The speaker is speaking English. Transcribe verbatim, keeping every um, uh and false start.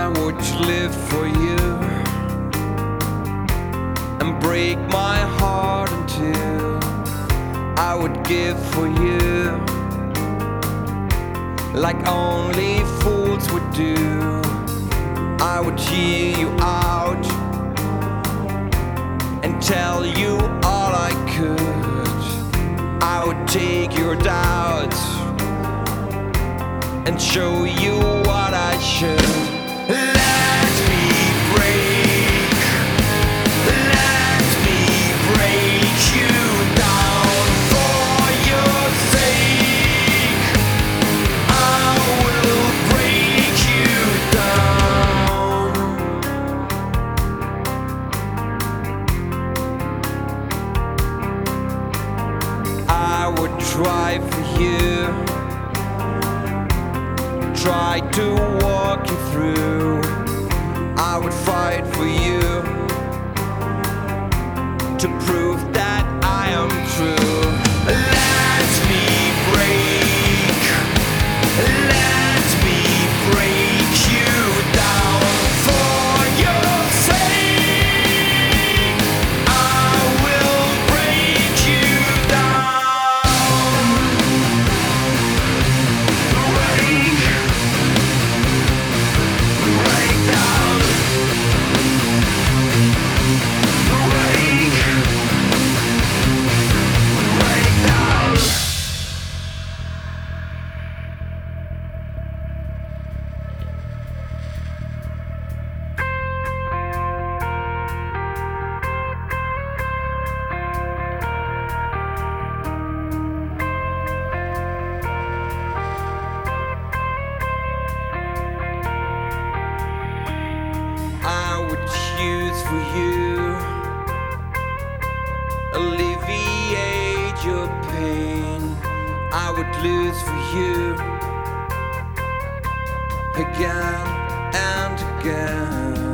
I would live for you and break my heart in two. I would give for you like only fools would do. I would hear you out and tell you all I could. I would take your doubts and show you what I should. Let me break, let me break you down for your sake. I will break you down. I would try for you, try to walk you through. I would fight for you to prove that I am true. Let me break, let me break you down for your sake. I will break you down. Break. Break down. Break. Break down. I would choose for you, alleviate your pain. I would lose for you again and again.